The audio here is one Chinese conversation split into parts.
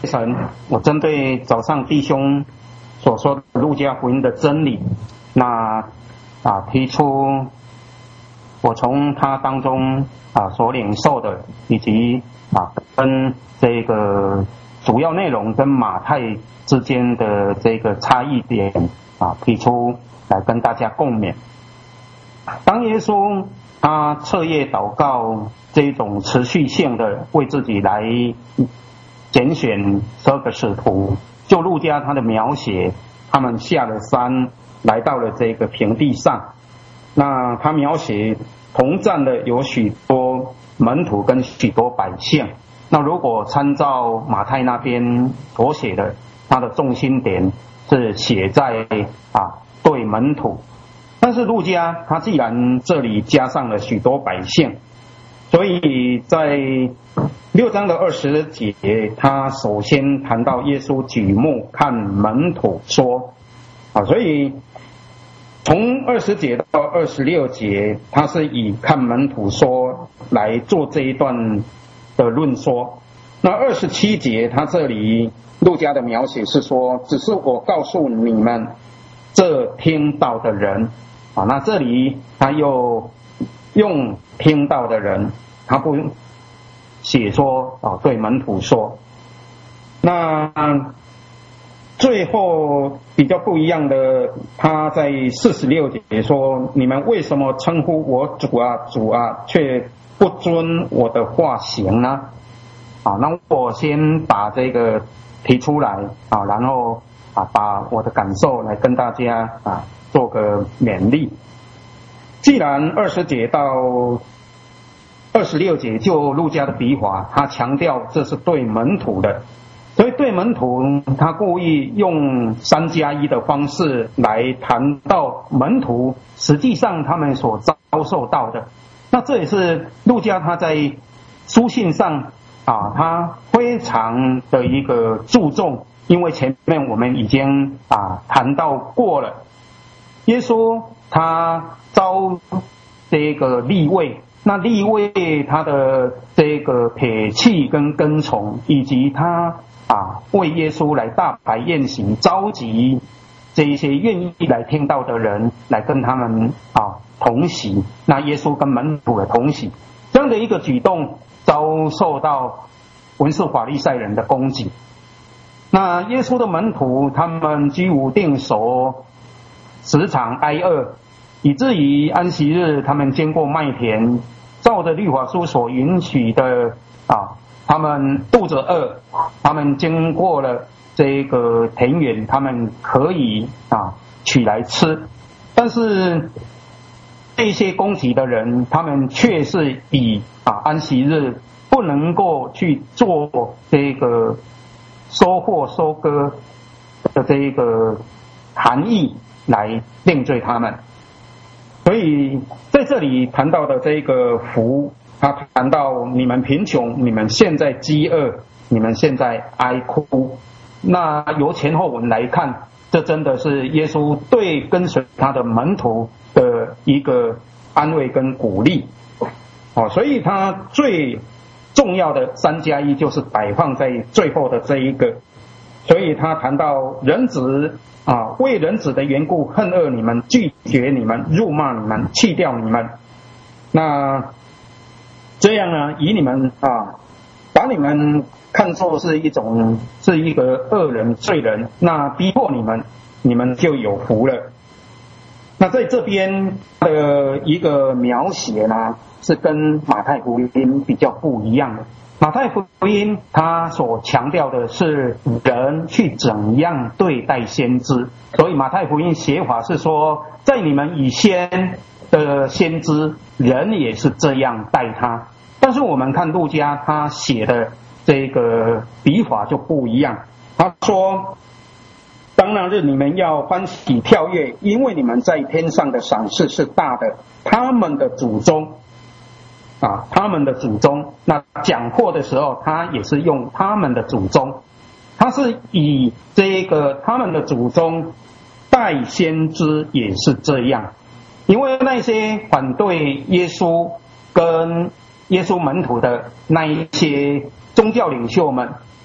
神，我针对早上弟兄所说的路加福音的真理，那提出我从他当中所领受的，以及跟这个主要内容跟马太之间的这个差异点提出来跟大家共勉。当耶稣他彻夜祷告，这种持续性的为自己来拣选12个使徒，就路加他的描写，他们下了山，来到了这个平地上。那他描写同站的有许多门徒跟许多百姓。那如果参照马太那边所写的，他的重心点是写在对门徒，但是路加他既然这里加上了许多百姓，所以在6章的20节，他首先谈到耶稣举目看门徒说，所以从20节到26节，他是以看门徒说来做这一段的论说。那27节，他这里路加的描写是说，只是我告诉你们这听到的人那这里他又用听到的人，他不写说对门徒说。那最后比较不一样的，他在46节说，你们为什么称呼我主啊主啊，却不遵我的话行呢？那我先把这个提出来然后把我的感受来跟大家做个勉励。既然20节到26节就路加的笔法，他强调这是对门徒的，所以对门徒他故意用3+1的方式来谈到门徒实际上他们所遭受到的。那这也是路加他在书信上他非常的一个注重，因为前面我们已经谈到过了，耶稣他招这个利未，那利未他的这个撇弃跟跟从，以及他为耶稣来大摆宴席，召集这一些愿意来听到的人来跟他们同席，那耶稣跟门徒的同席，这样的一个举动遭受到文士法利赛人的攻击。那耶稣的门徒他们居无定所，时常挨饿，以至于安息日他们经过麦田，照着律法书所允许的他们肚子饿，他们经过了这个田园，他们可以取来吃。但是这些攻击的人，他们却是以安息日不能够去做这个收获收割的这个含义来定罪他们。所以在这里谈到的这个福，他谈到你们贫穷，你们现在饥饿，你们现在哀哭。那由前后文来看，这真的是耶稣对跟随他的门徒的一个安慰跟鼓励。所以他最重要的3+1就是摆放在最后的这一个。所以他谈到人子为人子的缘故恨恶你们，拒绝你们，辱骂你们，弃掉你们。那这样呢，以你们把你们看作是一个恶人罪人，那逼迫你们，你们就有福了。那在这边的一个描写呢，是跟马太福音比较不一样的。马太福音他所强调的是人去怎样对待先知，所以马太福音写法是说，在你们以先的先知，人也是这样待他。但是我们看路加他写的这个笔法就不一样，他说，当那日你们要欢喜跳跃，因为你们在天上的赏赐是大的，他们的祖宗那讲话的时候他也是用他们的祖宗，他是以这个他们的祖宗代先知也是这样。因为那些反对耶稣跟耶稣门徒的那一些宗教领袖们，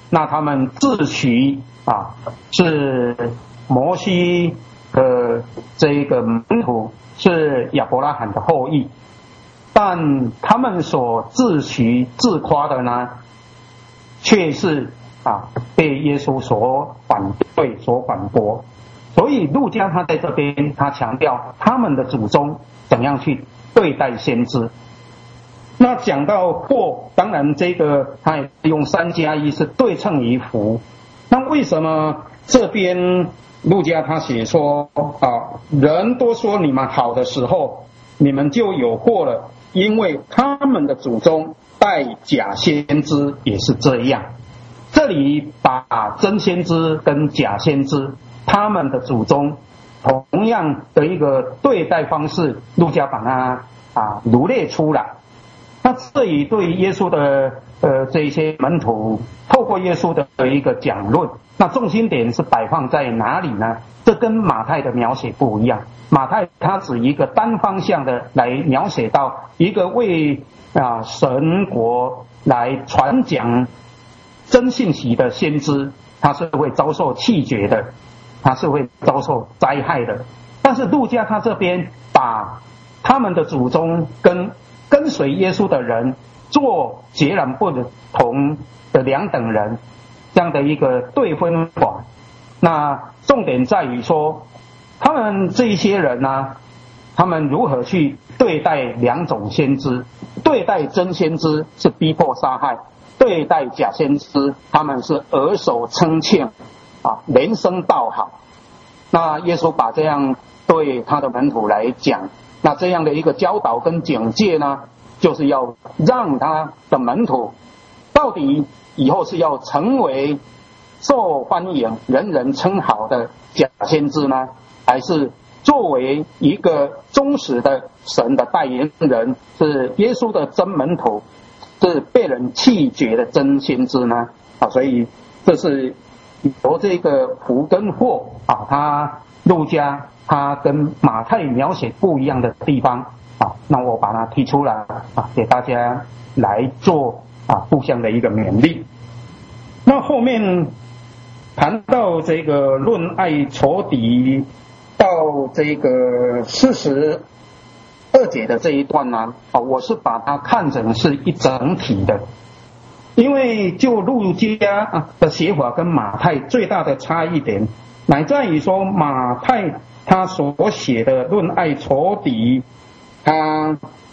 那他们自诩是摩西的这个门徒，是亚伯拉罕的后裔，但他们所自诩自夸的呢，却是被耶稣所反对、所反驳。所以路加他在这边他强调他们的祖宗怎样去对待先知。那讲到祸，当然这个他也用3+1是对称于福。那为什么这边路加他写说人都说你们好的时候，你们就有祸了，因为他们的祖宗拜假先知也是这样。这里把真先知跟假先知他们的祖宗同样的一个对待方式，路加把它罗列出来。那这里对耶稣的这一些门徒，透过耶稣的一个讲论，那重心点是摆放在哪里呢？这跟马太的描写不一样。马太他只一个单方向的来描写到一个为神国来传讲真信息的先知，他是会遭受气绝的，他是会遭受灾害的。但是路加他这边把他们的祖宗跟随耶稣的人做截然不同的两等人，这样的一个对分法。那重点在于说，他们这一些人呢，他们如何去对待两种先知？对待真先知是逼迫杀害，对待假先知他们是耳手称庆连声道好。那耶稣把这样对他的门徒来讲，那这样的一个教导跟警戒呢，就是要让他的门徒到底以后是要成为受欢迎、人人称好的假先知呢，还是作为一个忠实的神的代言人，是耶稣的真门徒，是被人弃绝的真先知呢？所以这是由这个福跟祸他路加他跟马太描写不一样的地方那我把它提出来给大家来做互相的一个勉励。那后面谈到这个论爱仇敌到这个42节的这一段呢我是把它看成是一整体的。因为就路加的写法跟马太最大的差异点乃在于说，马太他所写的论爱仇敌，他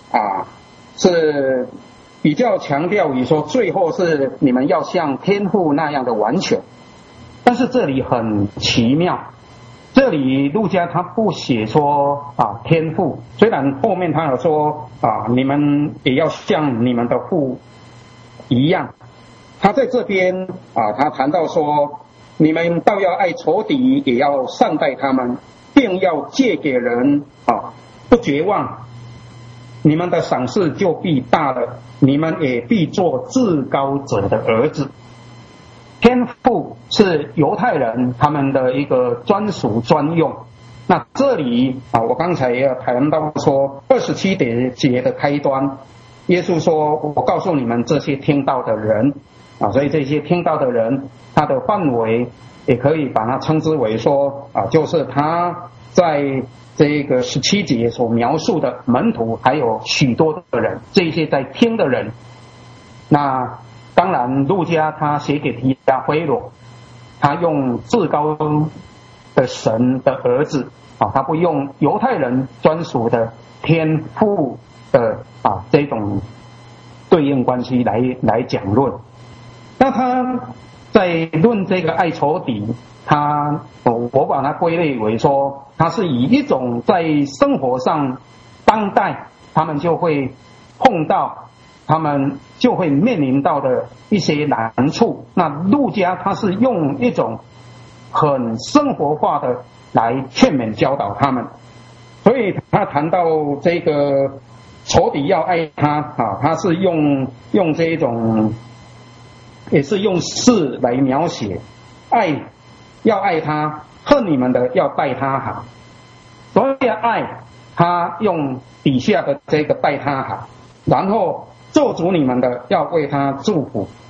是比较强调于说最后是你们要像天父那样的完全。但是这里很奇妙，这里路加他不写说天父，虽然后面他有说你们也要像你们的父一样，他在这边他谈到说，你们倒要爱仇敌，也要善待他们，并要借给人不绝望，你们的赏赐就必大了，你们也必做至高者的儿子。天父是犹太人他们的一个专属专用。那这里我刚才也谈到说27节的开端，耶稣说，我告诉你们这些听到的人所以这些听到的人他的范围也可以把它称之为说就是他在这个17节所描述的门徒，还有许多的人，这些在听的人。那当然路加他写给提亚非罗，他用至高的神的儿子他不用犹太人专属的天父的这种对应关系来讲论。那他在论这个爱仇敌，我把它归类为说，他是以一种在生活上当代他们就会碰到，他们就会面临到的一些难处。那路加他是用一种很生活化的来劝勉教导他们，所以他谈到这个仇敌要爱他他是用这一种，也是用事来描写，要爱他，恨你们的要待他好。所以爱他用底下的这个待他好，然后咒诅你们的要为他祝福。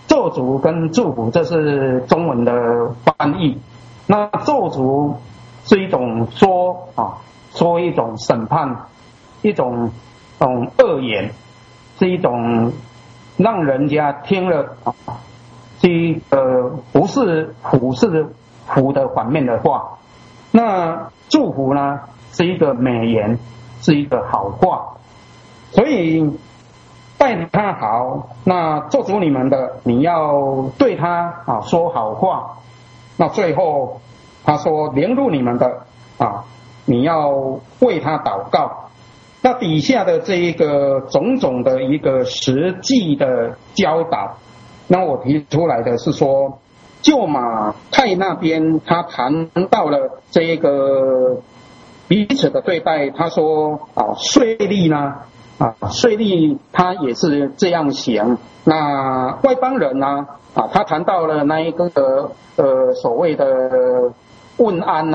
咒诅跟祝福，这是中文的翻译。那咒诅是一种说一种审判，一种恶言，是一种让人家听了是一个不是福的反面的话。那祝福呢，是一个美言，是一个好话。所以待他好，那咒诅你们的，你要对他说好话。那最后他说凌辱你们的你要为他祷告。那底下的这一个种种的一个实际的教导，那我提出来的是说，就马太那边他谈到了这一个彼此的对待，他说税吏呢税吏他也是这样想。那外邦人呢他谈到了那一个所谓的问安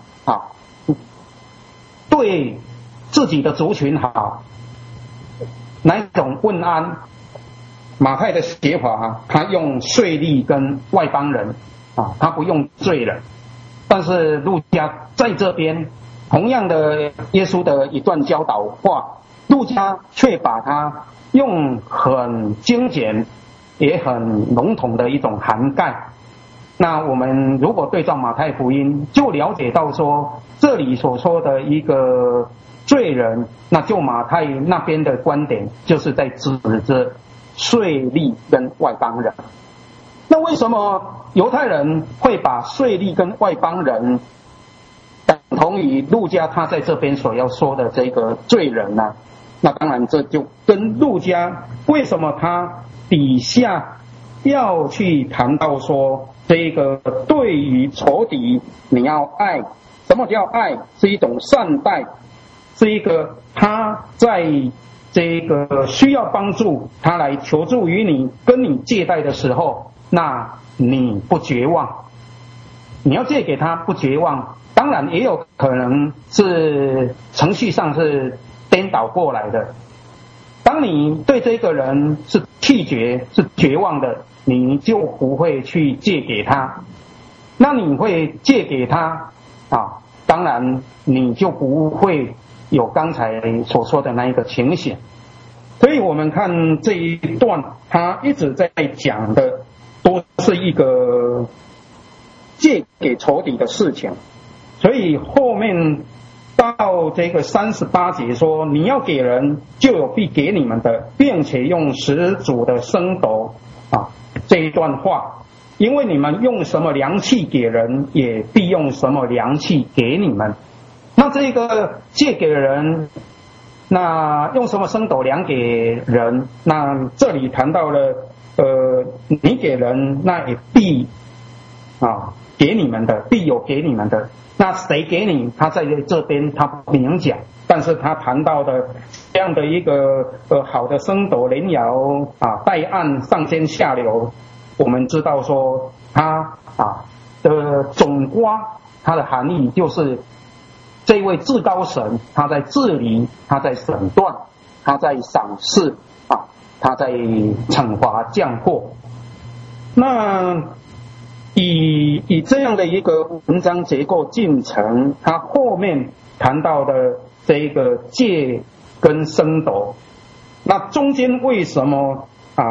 对自己的族群好，哪一种问安？马太的写法他用税吏跟外邦人他不用罪人。但是路加在这边同样的耶稣的一段教导话，路加却把它用很精简也很笼统的一种涵盖。那我们如果对照马太福音，就了解到说，这里所说的一个罪人，那就马太那边的观点就是在指着税吏跟外邦人。那为什么犹太人会把税吏跟外邦人等同于路加他在这边所要说的这个罪人呢？那当然这就跟路加为什么他底下要去谈到说，这个对于仇敌你要爱。什么叫爱？是一种善待，是一个他在这个需要帮助，他来求助于你，跟你借贷的时候，那你不绝望，你要借给他不绝望。当然也有可能是程序上是颠倒过来的，当你对这个人是拒绝是绝望的，你就不会去借给他。那你会借给他当然你就不会有刚才所说的那一个情形。所以我们看这一段他一直在讲的都是一个借给仇敌的事情。所以后面到这个38节说，你要给人就有必给你们的，并且用十足的升斗这一段话，因为你们用什么量器给人，也必用什么量器给你们。那这个借给人，那用什么升斗量给人，那这里谈到了你给人，那也必给你们的，必有给你们的。那谁给你？他在这边他不明讲，但是他谈到的这样的一个好的升斗连摇带按上尖下流，我们知道说他的总括，它的含义就是这位至高神他在治理，他在审断，他在赏识他在惩罚降祸。那以这样的一个文章结构进程，它后面谈到的这个借跟升斗，那中间为什么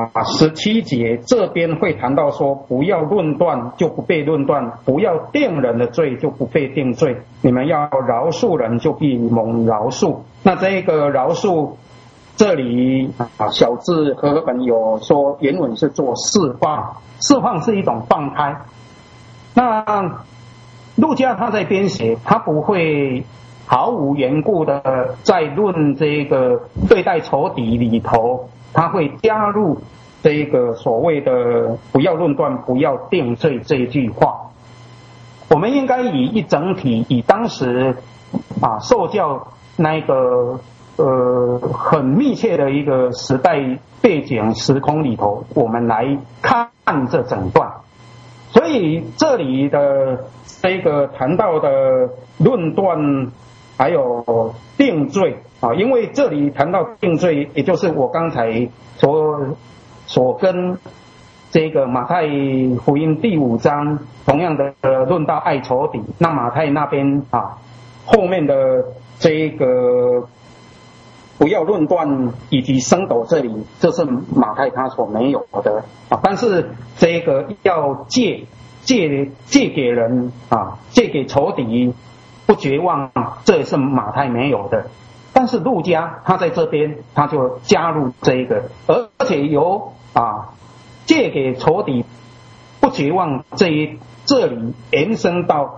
17节这边会谈到说，不要论断就不被论断，不要定人的罪就不被定罪，你们要饶恕人就必蒙饶恕。那这个饶恕这里小字和本有说原文是做释放，释放是一种放开。那路加他在编写，他不会毫无缘故的在论这个对待仇敌里头，他会加入这个所谓的不要论断不要定罪这一句话。我们应该以一整体，以当时受教那个很密切的一个时代背景时空里头，我们来看这整段。所以这里的这个谈到的论断还有定罪因为这里谈到定罪，也就是我刚才所跟这个马太福音第5章同样的论到爱仇敌，那马太那边后面的这个不要论断以及升斗这里，这是马太他所没有的但是这个要借给人借给仇敌不绝望，这也是马太没有的。但是路加他在这边他就加入这一个，而且由借给仇敌不绝望这里延伸到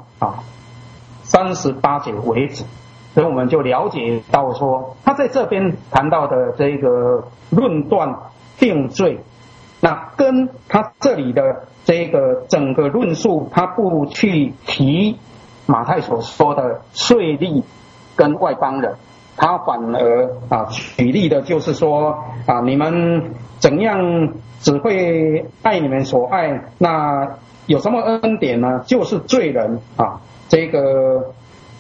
38节为止，所以我们就了解到说，他在这边谈到的这个论断定罪，那跟他这里的这个整个论述，他不去提马太所说的税吏跟外邦人，他反而举例的就是说你们怎样只会爱你们所爱，那有什么恩典呢？就是罪人这个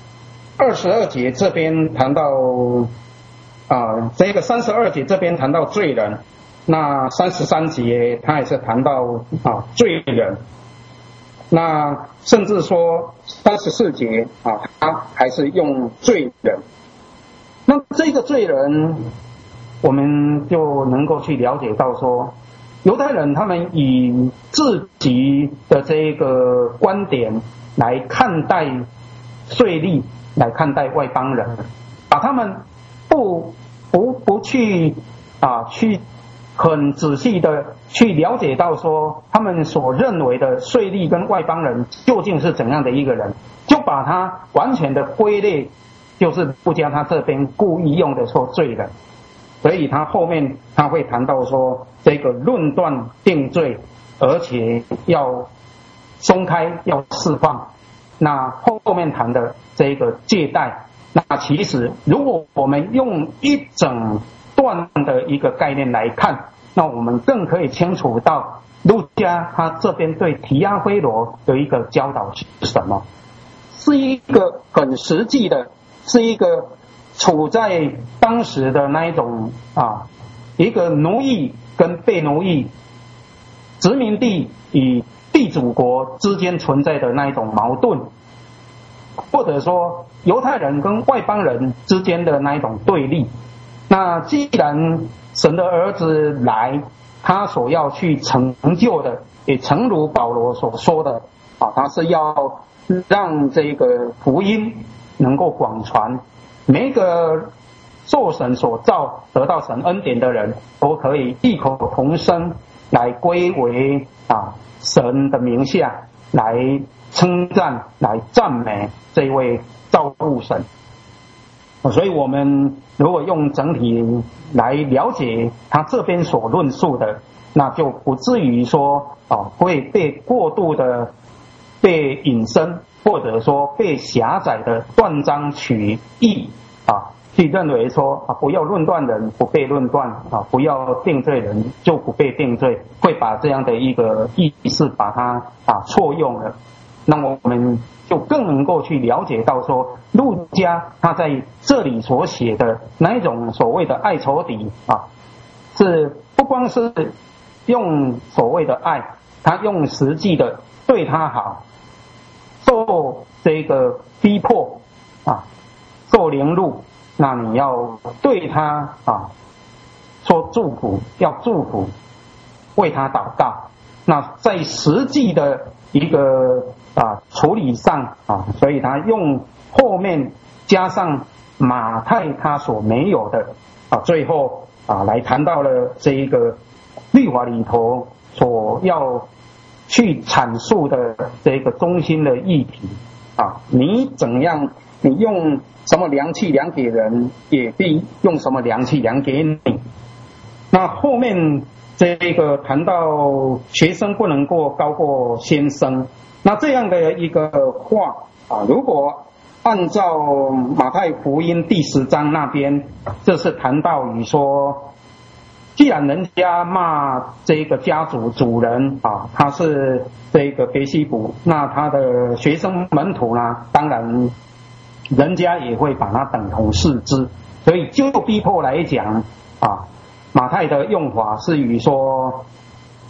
22节这边谈到这个32节这边谈到罪人，那33节他也是谈到罪人，那甚至说34节他还是用罪人。那这个罪人我们就能够去了解到说，犹太人他们以自己的这个观点来看待税吏，来看待外邦人，把他们不去去很仔细的去了解到说，他们所认为的税吏跟外邦人究竟是怎样的一个人，就把他完全的归类，就是路加他这边故意用的说罪人，所以他后面他会谈到说这个论断定罪，而且要松开要释放。那后面谈的这个借贷，那其实如果我们用一整段的一个概念来看，那我们更可以清楚到路加他这边对提阿非罗有一个教导是什么，是一个很实际的，是一个处在当时的那一种一个奴役跟被奴役，殖民地与地主国之间存在的那一种矛盾，或者说犹太人跟外邦人之间的那一种对立。那既然神的儿子来，他所要去成就的，也诚如保罗所说的他是要让这个福音能够广传，每一个受神所造得到神恩典的人都可以异口同声来归为神的名下，来称赞来赞美这位造物神。所以我们如果用整体来了解他这边所论述的，那就不至于说会被过度的被引申，或者说被狭窄的断章取义去认为说不要论断人不被论断不要定罪人就不被定罪，会把这样的一个意思把它错用了。那么我们就更能够去了解到说，路加他在这里所写的那一种所谓的爱仇敌是不光是用所谓的爱，他用实际的对他好，受这个逼迫受凌辱，那你要对他说祝福，要祝福，为他祷告。那在实际的一个处理上所以他用后面加上马太他所没有的最后来谈到了这一个律法里头所要去阐述的这个中心的议题你怎样，你用什么量器量给人，也必用什么量器量给你。那后面这个谈到学生不能够高过先生，那这样的一个话如果按照马太福音第10章那边，这是谈到于说，既然人家骂这个家族主人他是这个别西卜，那他的学生门徒呢，当然人家也会把他等同视之。所以就逼迫来讲马太的用法是与说，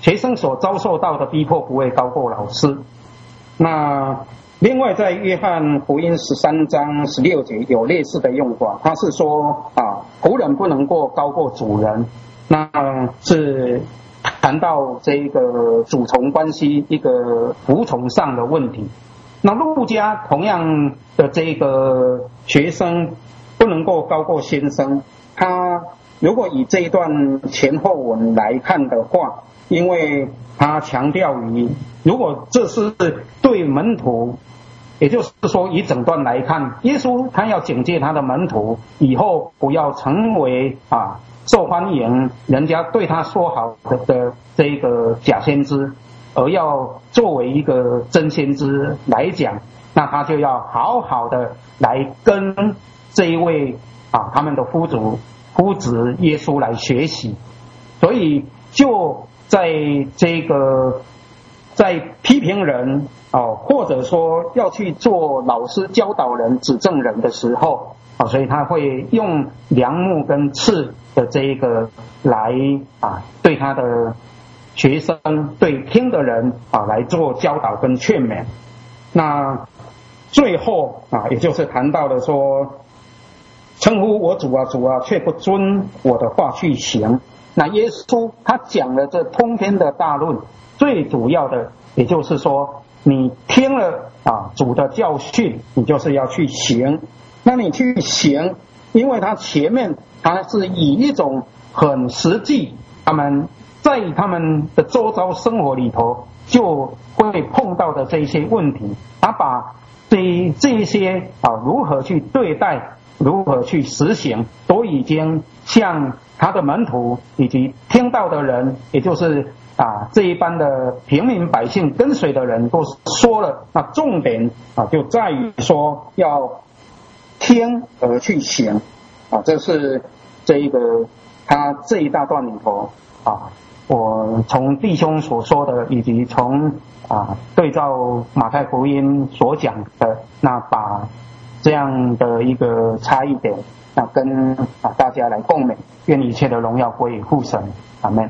学生所遭受到的逼迫不会高过老师。那另外在约翰福音13章16节有类似的用法，他是说仆人不能够高过主人，那是谈到这个主从关系一个服从上的问题。那路加同样的这个学生不能够高过先生，他如果以这一段前后文来看的话，因为他强调于如果这是对门徒，也就是说以整段来看，耶稣他要警戒他的门徒以后不要成为受欢迎人家对他说好的这个假先知，而要作为一个真先知来讲，那他就要好好的来跟这一位他们的夫子耶稣来学习。所以就在这个在批评人或者说要去做老师教导人指正人的时候所以他会用梁木跟刺的这一个来对他的学生对听的人来做教导跟劝勉。那最后也就是谈到了说，称呼我主啊主啊，却不遵我的话去行。那耶稣他讲了这通篇的大论，最主要的也就是说，你听了主的教训，你就是要去行。那你去行，因为他前面他是以一种很实际，他们在他们的周遭生活里头就会碰到的这些问题，他把这一些如何去对待，如何去实行，都已经向他的门徒以及听到的人，也就是这一般的平民百姓跟随的人都说了。那重点就在于说要听而去行这是这一个他这一大段里头我从弟兄所说的，以及从对照马太福音所讲的，那把这样的一个差异点跟大家来共勉。愿一切的荣耀归于父神，阿们。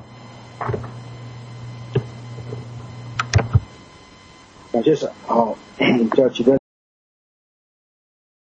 感谢神。好，叫几个。